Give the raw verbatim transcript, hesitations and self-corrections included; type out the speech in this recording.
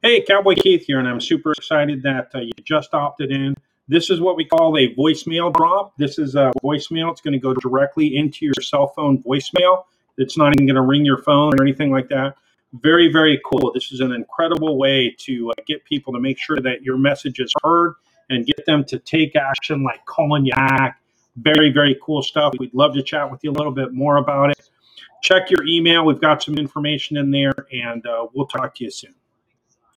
Hey, Cowboy Keith here, and I'm super excited that uh, you just opted in. This is what we call a voicemail drop. This is a voicemail. It's going to go directly into your cell phone voicemail. It's not even going to ring your phone or anything like that. Very, very cool. This is an incredible way to uh, get people to make sure that your message is heard and get them to take action, like calling you back. Very, very cool stuff. We'd love to chat with you a little bit more about it. Check your email. We've got some information in there, and uh, we'll talk to you soon.